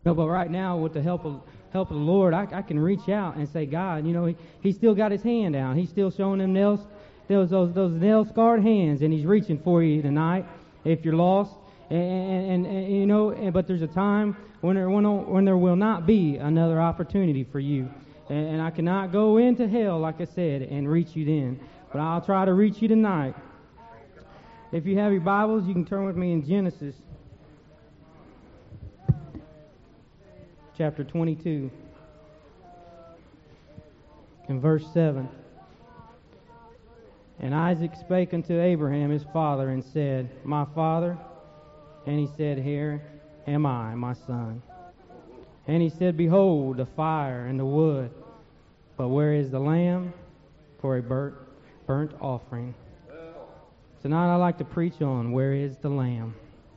No, but right now, with the help of the Lord, I can reach out and say, God, he still got his hand out. He's still showing them those nail scarred hands, and he's reaching for you tonight if you're lost. But there's a time when there will not be another opportunity for you, and I cannot go into hell, like I said, and reach you then. But I'll try to reach you tonight. If you have your Bibles, you can turn with me in Genesis chapter 22 and verse 7. And Isaac spake unto Abraham his father and said, My father. And he said, Here am I, my son. And he said, Behold, the fire and the wood, but where is the lamb for a burnt offering? Tonight I'd like to preach on where is the lamb.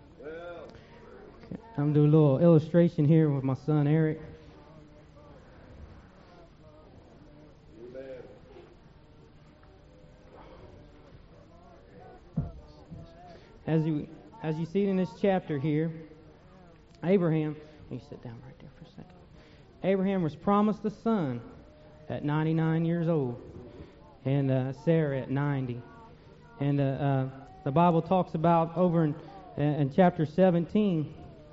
I'm doing a little illustration here with my son Eric. As you see in this chapter here, Abraham, you sit down right there for a second. Abraham was promised a son at 99 years old, and Sarah at 90. And the Bible talks about over in chapter 17,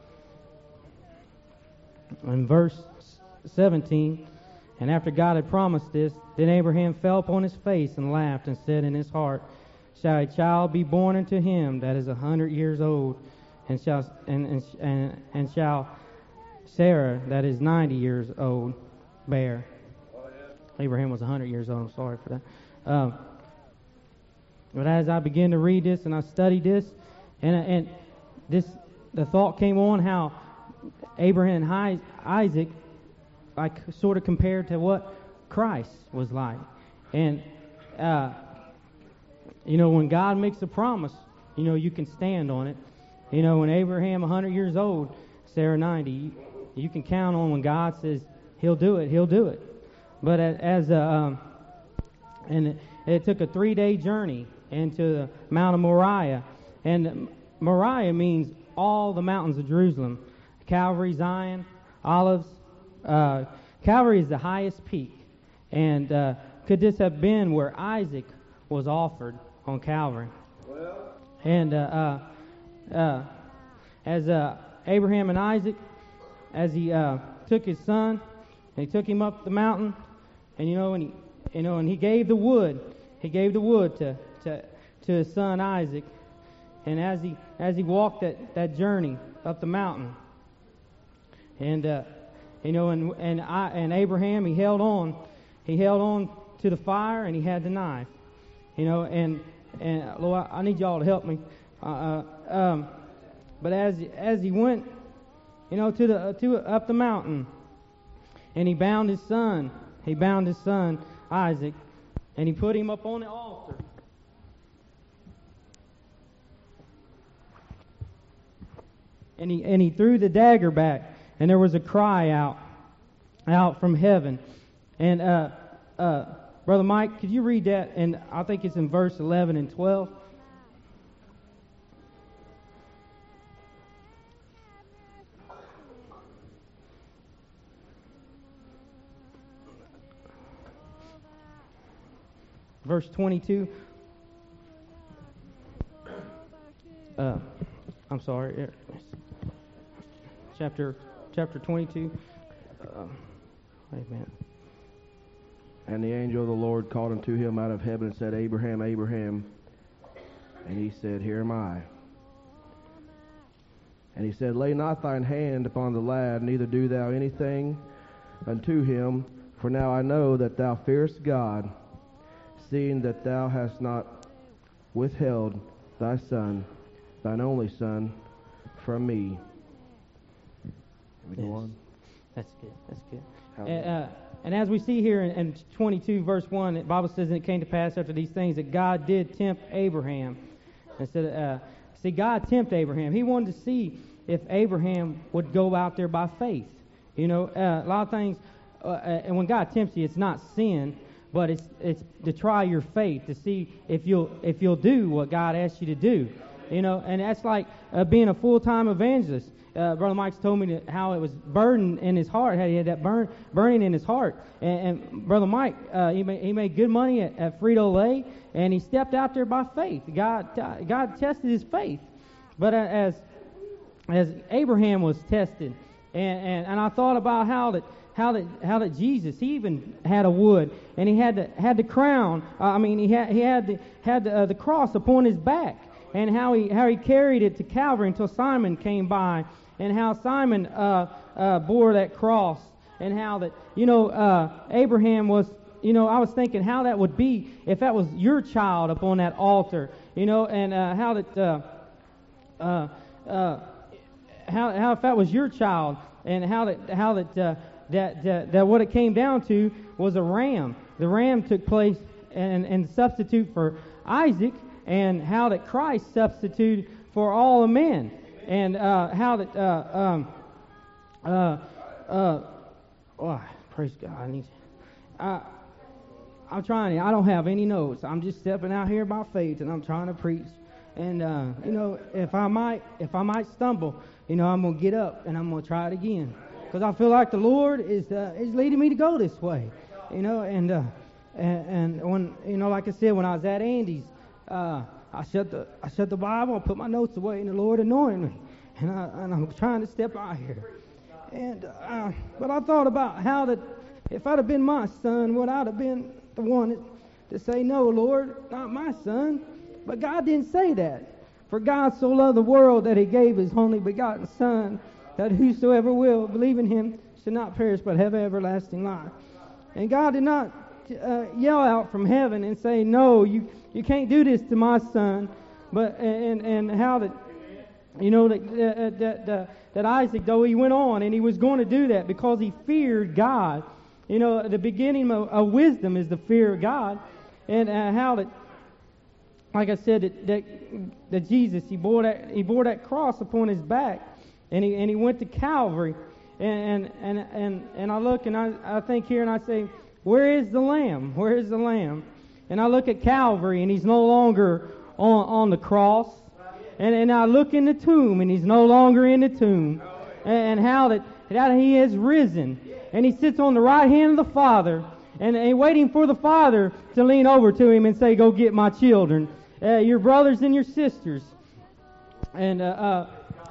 in verse 17, and after God had promised this, then Abraham fell upon his face and laughed and said in his heart, Shall a child be born unto him that is 100 years old, and shall Sarah that is 90 years old bear? Abraham was 100 years old. I'm sorry for that. But as I began to read this and I studied this, and the thought came on how Abraham and Isaac, like, sort of compared to what Christ was like. And when God makes a promise, you can stand on it. When Abraham 100 years old, Sarah 90, you can count on when God says he'll do it, he'll do it. But and it took a 3-day journey into the Mount of Moriah. And Moriah means all the mountains of Jerusalem. Calvary, Zion, Olives. Calvary is the highest peak. And could this have been where Isaac was offered on Calvary? And as Abraham and Isaac, as he took his son, and he took him up the mountain, and he gave the wood. He gave the wood to his son Isaac. And as he walked that journey up the mountain, and Abraham, he held on to the fire, and he had the knife. And Lord, I need y'all to help me. But as he went, up the mountain, and he bound his son Isaac, and he put him up on the altar. And he threw the dagger back, and there was a cry out from heaven. And Brother Mike, could you read that? And I think it's in verse 11 and 12. Verse 22. I'm sorry. Chapter 22. Wait a minute. And the angel of the Lord called unto him out of heaven and said, Abraham, Abraham. And he said, Here am I. And he said, Lay not thine hand upon the lad, neither do thou anything unto him. For now I know that thou fearest God, seeing that thou hast not withheld thy son, thine only son, from me. Go on. That's good. And as we see here in 22 verse 1, the Bible says, And it came to pass after these things that God did tempt Abraham. And said, God tempted Abraham. He wanted to see if Abraham would go out there by faith. A lot of things, and when God tempts you, it's not sin, but it's to try your faith, to see if you'll do what God asks you to do. And that's like being a full-time evangelist. Brother Mike's told me how it was burdened in his heart, how he had that burning in his heart. And Brother Mike, he made good money at Frito-Lay, and he stepped out there by faith. God tested his faith. But as Abraham was tested, and I thought about how that Jesus, he even had a wood, and he had the crown. He had the cross upon his back, and how he carried it to Calvary until Simon came by, and how Simon bore that cross, and how that Abraham was. I was thinking how that would be if that was your child upon that altar, and how that how if that was your child, and how that what it came down to was a ram. The ram took place and substitute for Isaac, and how that Christ substituted for all the men, and how that praise God. I'm trying. I don't have any notes. I'm just stepping out here by faith, and I'm trying to preach. And if I might stumble, I'm gonna get up and I'm gonna try it again, because I feel like the Lord is leading me to go this way, And when like I said, when I was at Andy's, I shut the Bible, I put my notes away, and the Lord anointed me, and I'm trying to step out here. And but I thought about how that if I'd have been my son, would I'd have been the one to say, no, Lord, not my son. But God didn't say that. For God so loved the world that he gave his only begotten Son, that whosoever will believe in him should not perish but have everlasting life. And God did not yell out from heaven and say, no, you can't do this to my son. But and how that that Isaac, though he went on and he was going to do that because he feared God. The beginning of wisdom is the fear of God, and how that. Like I said, that Jesus, he bore that cross upon his back, and he went to Calvary, and I look and I think here and I say, where is the Lamb? Where is the Lamb? And I look at Calvary, and he's no longer on the cross, and I look in the tomb, and he's no longer in the tomb, and how that he has risen, and he sits on the right hand of the Father, and waiting for the Father to lean over to him and say, go get my children. Your brothers and your sisters, and and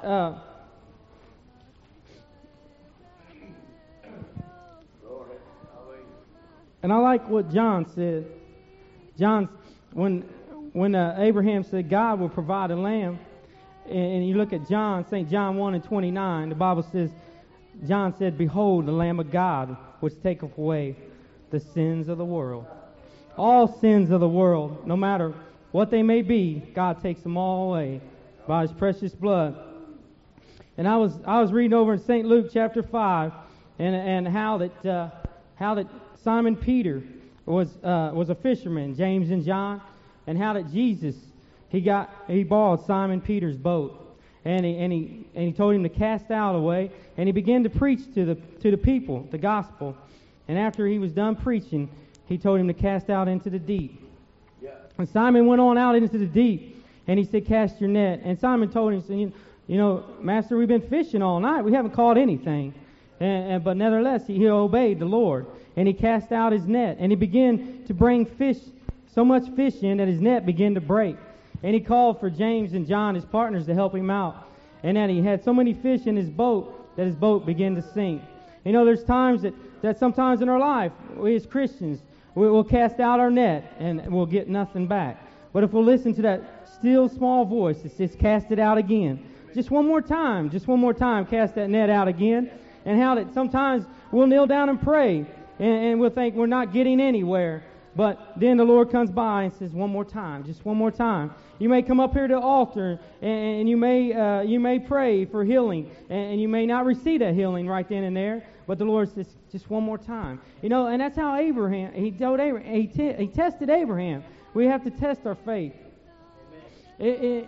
I like what John said. John, when Abraham said God will provide a lamb, and you look at John, St. John 1:29, the Bible says, John said, behold, the Lamb of God, which taketh away the sins of the world. All sins of the world, no matter what they may be, God takes them all away by his precious blood. And I was reading over in St. Luke chapter 5, and how that Simon Peter was a fisherman, James and John, and how that Jesus he borrowed Simon Peter's boat, and he told him to cast out away, and he began to preach to the people the gospel. And after he was done preaching, he told him to cast out into the deep. And Simon went on out into the deep, and he said, cast your net. And Simon told him, Master, we've been fishing all night. We haven't caught anything. But nevertheless, he obeyed the Lord. And he cast out his net, and he began to bring fish, so much fish in that his net began to break. And he called for James and John, his partners, to help him out. And that he had so many fish in his boat that his boat began to sink. There's times that sometimes in our life, we as Christians, we'll cast out our net and we'll get nothing back. But if we'll listen to that still small voice that says, cast it out again. Just one more time, cast that net out again. And how that sometimes we'll kneel down and pray, and we'll think we're not getting anywhere. But then the Lord comes by and says, one more time, just one more time. You may come up here to the altar, and you may pray for healing, and you may not receive that healing right then and there. But the Lord says, just one more time. And that's how Abraham, he tested Abraham. We have to test our faith. When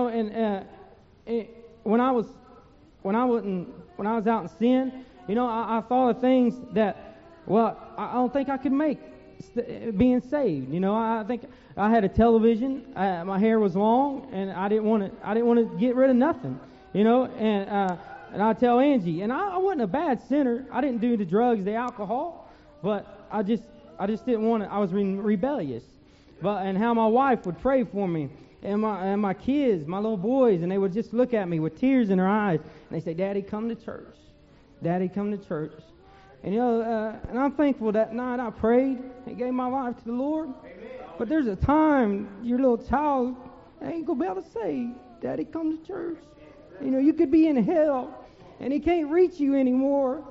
I was out in sin, I thought of things that, I don't think I could make being saved. I think I had a television, my hair was long, and I didn't want to get rid of nothing. And I tell Angie, and I wasn't a bad sinner. I didn't do the drugs, the alcohol, but I just didn't want to. I was rebellious. And how my wife would pray for me, and my kids, my little boys, and they would just look at me with tears in their eyes, and they say, "Daddy, come to church. Daddy, come to church." And and I'm thankful that night I prayed and gave my life to the Lord. But there's a time your little child ain't gonna be able to say, "Daddy, come to church." You could be in hell, and he can't reach you anymore.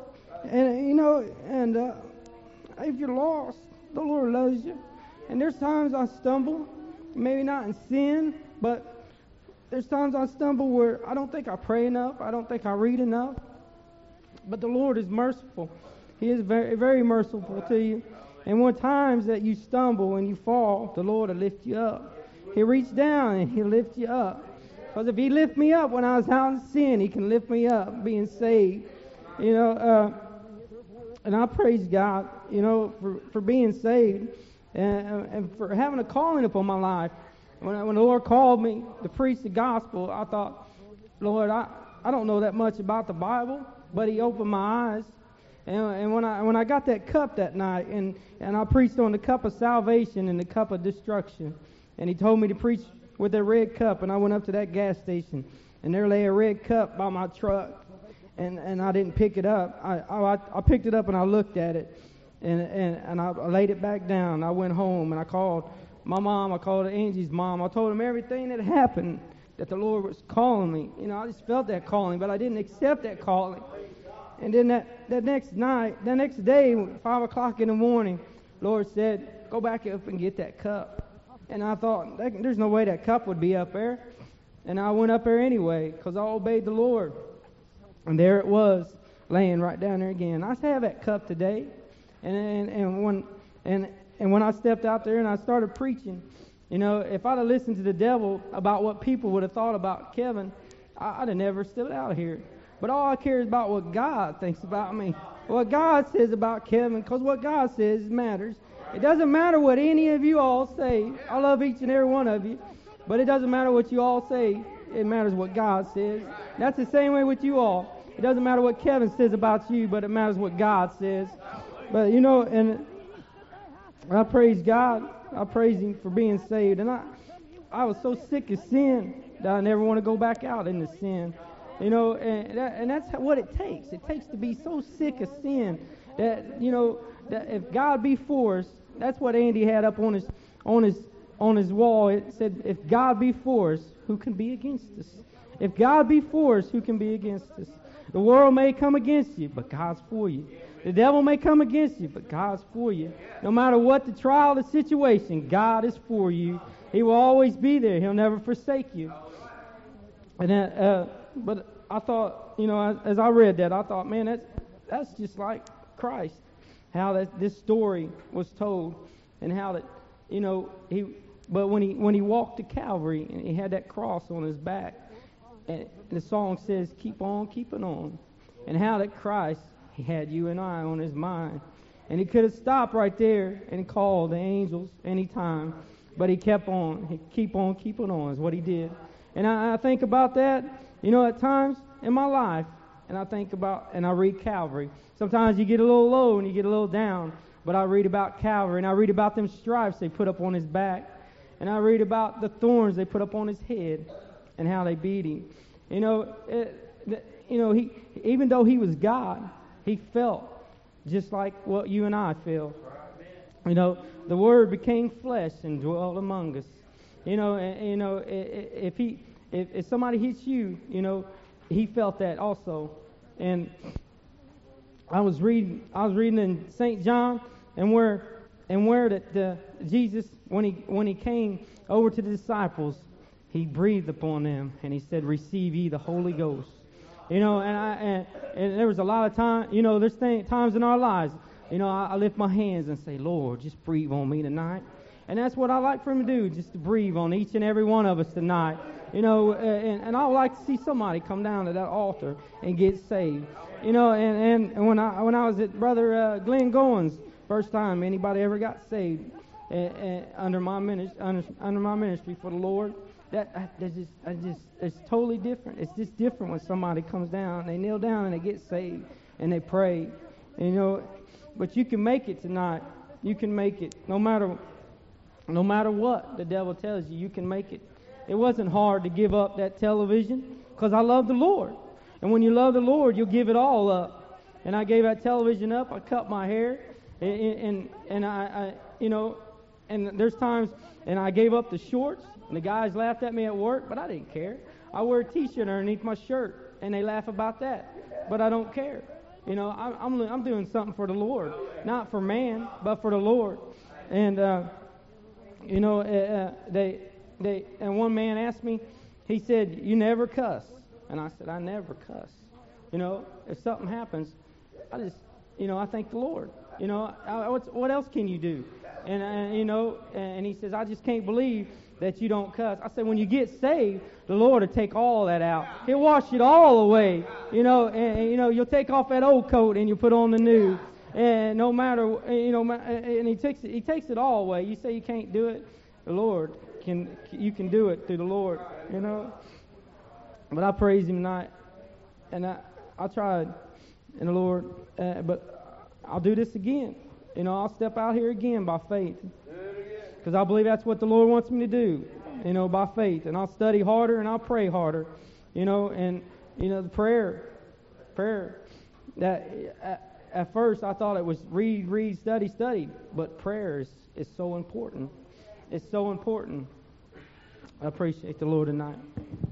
And if you're lost, the Lord loves you. And there's times I stumble, maybe not in sin, but there's times I stumble where I don't think I pray enough, I don't think I read enough. But the Lord is merciful. He is very, very merciful to you. And when times that you stumble and you fall, the Lord will lift you up. He'll reach down and He'll lift you up. Because if He lifted me up when I was out in sin, He can lift me up being saved. And I praise God, for being saved and for having a calling upon my life. When the Lord called me to preach the gospel, I thought, Lord, I don't know that much about the Bible, but He opened my eyes. And when I got that cup that night, and I preached on the cup of salvation and the cup of destruction, and He told me to preach with a red cup, and I went up to that gas station, and there lay a red cup by my truck, and I didn't pick it up. I picked it up and I looked at it, and I laid it back down. I went home and I called my mom. I called Angie's mom. I told them everything that happened, that the Lord was calling me. I just felt that calling, but I didn't accept that calling. And then that next day, 5 o'clock in the morning, Lord said, "Go back up and get that cup." And I thought, there's no way that cup would be up there. And I went up there anyway, because I obeyed the Lord. And there it was, laying right down there again. I still have that cup today. And when I stepped out there and I started preaching, if I'd have listened to the devil about what people would have thought about Kevin, I'd have never stepped out here. But all I care is about what God thinks about me, what God says about Kevin, because what God says matters. It doesn't matter what any of you all say. I love each and every one of you, but it doesn't matter what you all say. It matters what God says. That's the same way with you all. It doesn't matter what Kevin says about you, but it matters what God says. But and I praise God. I praise Him for being saved. And I was so sick of sin that I never want to go back out into sin. And that's what it takes. It takes to be so sick of sin that that if God be for us, that's what Andy had up on his wall. It said, "If God be for us, who can be against us? If God be for us, who can be against us? The world may come against you, but God's for you. The devil may come against you, but God's for you. No matter what the trial, the situation, God is for you. He will always be there. He'll never forsake you." And but I thought, as I read that, I thought, man, that's just like Christ. How this story was told, and how that but when he walked to Calvary and he had that cross on his back, and the song says, "Keep on keeping on," and how that Christ, He had you and I on His mind, and He could have stopped right there and called the angels anytime, but He kept on. He keep on keeping on is what He did. And I think about that, at times in my life, and I read Calvary. Sometimes you get a little low and you get a little down, but I read about Calvary, and I read about them stripes they put up on His back, and I read about the thorns they put up on His head, and how they beat Him. He, even though He was God, He felt just like what you and I feel. The Word became flesh and dwelled among us. If somebody hits you, He felt that also. And I was reading in St. John, and where that Jesus, when he came over to the disciples, He breathed upon them and He said, "Receive ye the Holy Ghost." And there was a lot of time. There's times in our lives. I lift my hands and say, "Lord, just breathe on me tonight." And that's what I like for Him to do, just to breathe on each and every one of us tonight. And I would like to see somebody come down to that altar and get saved. And when I was at Brother Glenn Goins, first time anybody ever got saved under my ministry for the Lord, it's totally different. It's just different when somebody comes down, they kneel down and they get saved and they pray. And, but you can make it tonight. You can make it no matter what the devil tells you. You can make it. It wasn't hard to give up that television because I love the Lord. And when you love the Lord, you'll give it all up. And I gave that television up. I cut my hair, and I and there's times, and I gave up the shorts, and the guys laughed at me at work, but I didn't care. I wear a T-shirt underneath my shirt, and they laugh about that, but I don't care. I'm doing something for the Lord, not for man, but for the Lord. And and one man asked me, he said, "You never cuss?" And I said, "I never cuss." If something happens, I just, I thank the Lord. What else can you do? And he says, "I just can't believe that you don't cuss." I said, "When you get saved, the Lord will take all that out. He'll wash it all away. And you'll take off that old coat and you put on the new. And no matter, and he takes it all away. You say you can't do it, the Lord you can do it through the Lord. But I praise Him tonight, and I tried, and the Lord, but I'll do this again. I'll step out here again by faith, because I believe that's what the Lord wants me to do. By faith, and I'll study harder and I'll pray harder. The prayer. That at first I thought it was read, study, but prayer is so important. It's so important. I appreciate the Lord tonight.